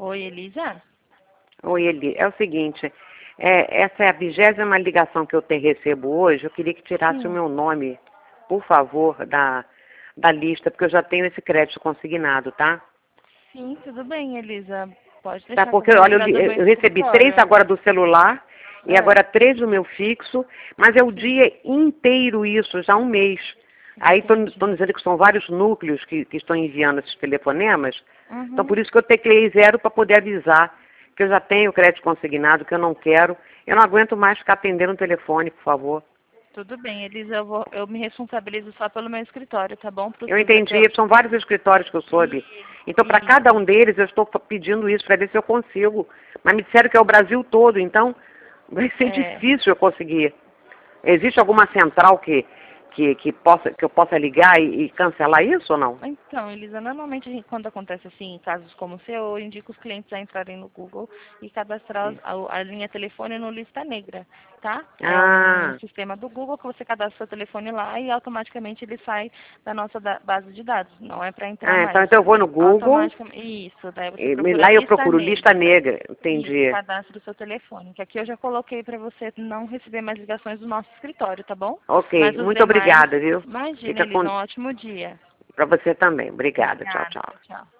Oi, Elisa? Oi, Eli. É o seguinte, essa é a 20ª ligação que eu recebo hoje. Eu queria que tirasse o Sim. meu nome, por favor, da lista, porque eu já tenho esse crédito consignado, tá? Sim, tudo bem, Elisa. Pode Tá, deixar que eu porque, vou olha, retirar do meu eu recebi 3 escritório. agora do celular e É, agora 3 do meu fixo, mas é o sim, dia inteiro isso, já há um mês. Aí estão entendi. dizendo que são vários núcleos que estão enviando esses telefonemas, então Uhum. por isso que eu teclei 0 para poder avisar que eu já tenho crédito consignado, que eu não quero. Eu não aguento mais ficar atendendo o telefone, por favor. Tudo bem, Elisa, eu me responsabilizo só pelo meu escritório, tá bom? Eu entendi, são vários escritórios que eu soube. Então, para cada Isso. um deles, eu estou pedindo isso para ver se eu consigo. Mas me disseram que é o Brasil todo, então vai ser É. difícil eu conseguir. Existe alguma central que eu possa ligar e cancelar isso ou não? Então, Elisa, normalmente quando acontece assim, casos como o seu, eu indico os clientes a entrarem no Google e cadastrar a linha telefone no lista negra, tá? É um Ah, sistema do Google que você cadastra seu telefone lá e automaticamente ele sai da nossa base de dados. Não é para entrar mais. então eu vou no Google Automaticamente. Isso, daí você e procura lá eu lista procuro lista negra. negra, Isso, entendi. cadastra o seu telefone. Que aqui eu já coloquei para você não receber mais ligações do nosso escritório, tá bom? Mas Ok, os muito demais, obrigada, viu? imagina, Fica Elisa, com um ótimo dia. para você também. Obrigada, tchau, Obrigada, tchau. tchau, tchau.